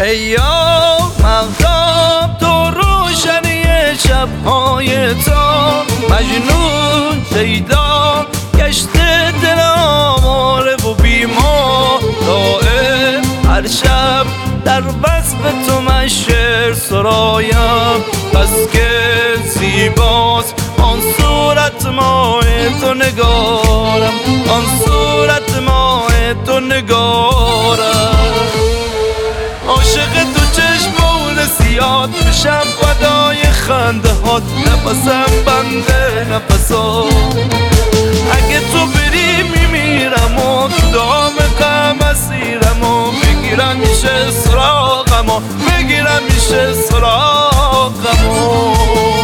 ای یار مغزم تو روشنی شبهای تو، مجنون شیدا گشته دل آواره و بیمار، دائم هر شب در وصف تو من شعر سرایم. بس که زیباست آن صورت ماه تو نگارم، آن صورت ماه تو نگارم. عاشق تو چشمون سیاد بشم فدای خنده هات، نفسم بنده نفسات. اگه تو بری میمیرم و تو دام غم اسیرم و بگیرم میشه سراغم و بگیرم میشه سراغم و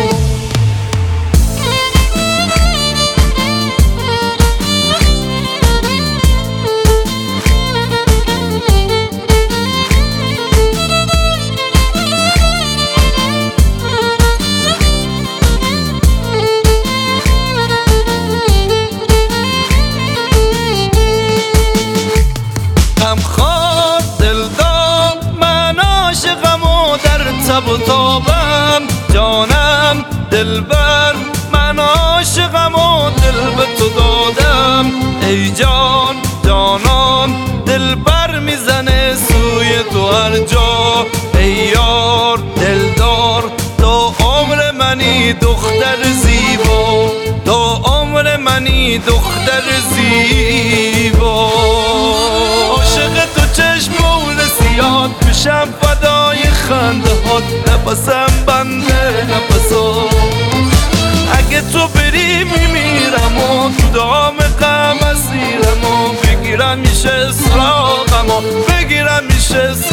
تب و تابم جانم دلبر، من عاشقم و دل به تو دادم. ای جان جانان دلبر میزنه سوی تو هر جا. ای یار دلدار تو عمر منی دختر زیبا، تو عمر منی دختر زیبا. عاشق تو چشمون سیاد میشم فدای خنده هات، نفسم بنده نفسات. اگه تو بری میمیرم و تو دام غم اسیرم و بگیرم میشه سراغم و بگیرم میشه